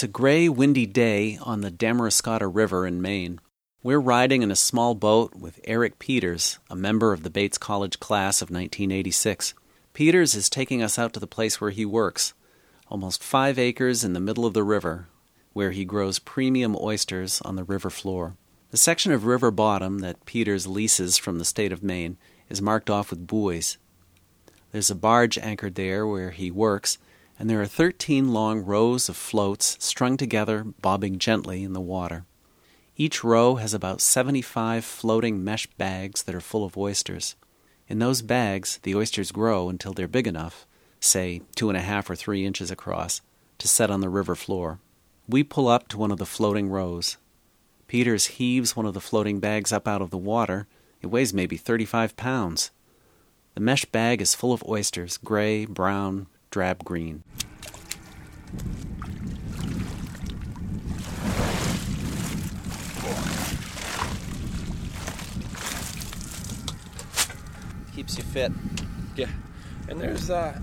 It's a gray, windy day on the Damariscotta River in Maine. We're riding in a small boat with Eric Peters, a member of the Bates College class of 1986. Peters is taking us out to the place where he works, almost 5 acres in the middle of the river, where he grows premium oysters on the river floor. The section of river bottom that Peters leases from the state of Maine is marked off with buoys. There's a barge anchored there where he works, and there are 13 long rows of floats strung together, bobbing gently in the water. Each row has about 75 floating mesh bags that are full of oysters. In those bags, the oysters grow until they're big enough, say 2.5 or 3 inches across, to set on the river floor. We pull up to one of the floating rows. Peters heaves one of the floating bags up out of the water. It weighs maybe 35 pounds. The mesh bag is full of oysters, gray, brown, drab green. Keeps you fit. Yeah. And there's, Oh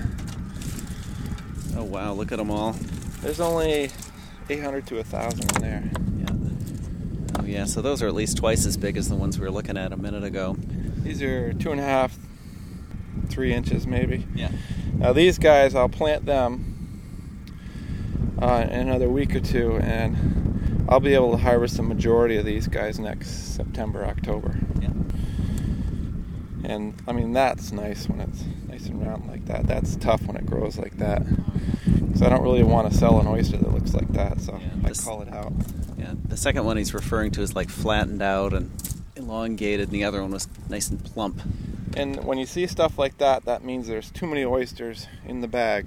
wow, look at them all. There's only 800 to 1,000 in there. Yeah. Oh yeah, so those are at least twice as big as the ones we were looking at a minute ago. These are 2.5, 3 inches maybe. Yeah. Now these guys, I'll plant them in another week or two, and I'll be able to harvest the majority of these guys next September, October. Yeah. And I mean, that's nice when it's nice and round like that. That's tough when it grows like that. Because I don't really want to sell an oyster that looks like that, so I call it out. Yeah, the second one he's referring to is like flattened out and elongated, and the other one was nice and plump. And when you see stuff like that, that means there's too many oysters in the bag.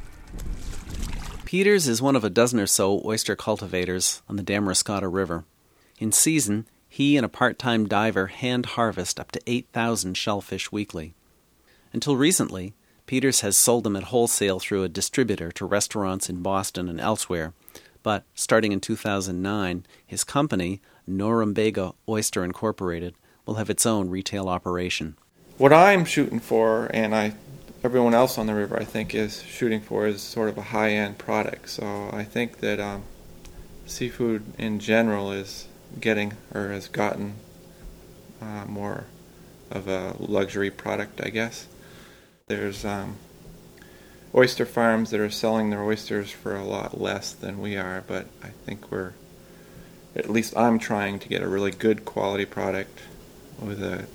Peters is one of a dozen or so oyster cultivators on the Damariscotta River. In season, he and a part-time diver hand harvest up to 8,000 shellfish weekly. Until recently, Peters has sold them at wholesale through a distributor to restaurants in Boston and elsewhere. But starting in 2009, his company, Norumbega Oyster Incorporated, will have its own retail operation. What I'm shooting for, and everyone else on the river, I think, is shooting for, is sort of a high-end product. So I think that seafood in general is getting, or has gotten, more of a luxury product, I guess. There's oyster farms that are selling their oysters for a lot less than we are, but I think at least I'm trying to get a really good quality product with a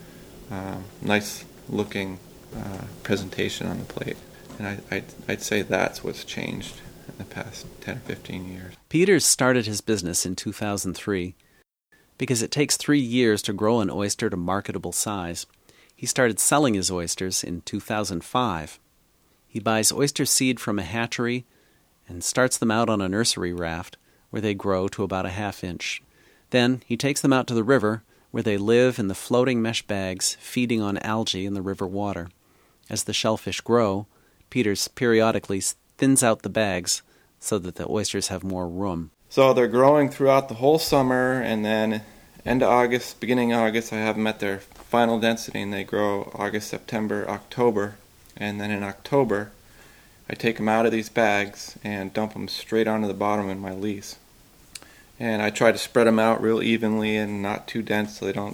nice looking presentation on the plate. And I'd say that's what's changed in the past 10 or 15 years. Peters started his business in 2003 because it takes 3 years to grow an oyster to marketable size. He started selling his oysters in 2005. He buys oyster seed from a hatchery and starts them out on a nursery raft where they grow to about a ½ inch. Then he takes them out to the river where they live in the floating mesh bags feeding on algae in the river water. As the shellfish grow, Peters periodically thins out the bags so that the oysters have more room. So they're growing throughout the whole summer, and then end of August, beginning of August, I have them at their final density, and they grow August, September, October. And then in October, I take them out of these bags and dump them straight onto the bottom in my lease. And I try to spread them out real evenly and not too dense so they don't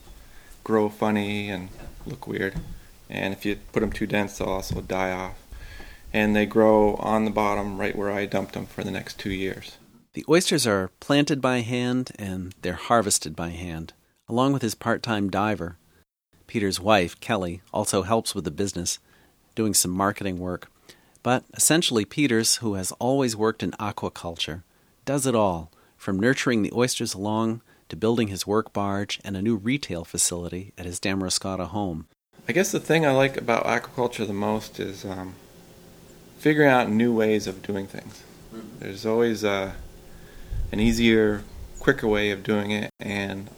grow funny and look weird. And if you put them too dense, they'll also die off. And they grow on the bottom right where I dumped them for the next 2 years. The oysters are planted by hand and they're harvested by hand, along with his part-time diver. Peter's wife, Kelly, also helps with the business, doing some marketing work. But essentially Peters, who has always worked in aquaculture, does it all, from nurturing the oysters along to building his work barge and a new retail facility at his Damariscotta home. I guess the thing I like about aquaculture the most is figuring out new ways of doing things. There's always an easier, quicker way of doing it, and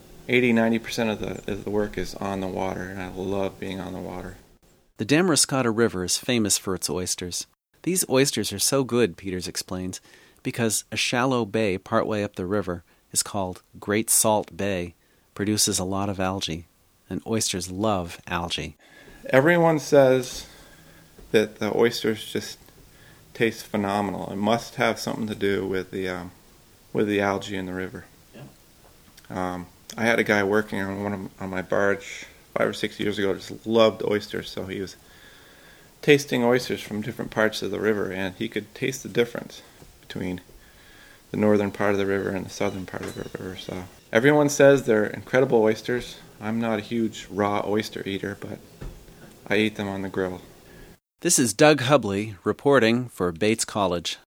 80-90% of the work is on the water, and I love being on the water. The Damariscotta River is famous for its oysters. These oysters are so good, Peters explains, because a shallow bay partway up the river is called Great Salt Bay, produces a lot of algae, and oysters love algae. Everyone says that the oysters just tastes phenomenal. It must have something to do with the algae in the river. Yeah. I had a guy working on my barge 5 or 6 years ago. Just loved oysters, so he was tasting oysters from different parts of the river, and he could taste the difference between the northern part of the river and the southern part of the river. So everyone says they're incredible oysters. I'm not a huge raw oyster eater, but I eat them on the grill. This is Doug Hubley reporting for Bates College.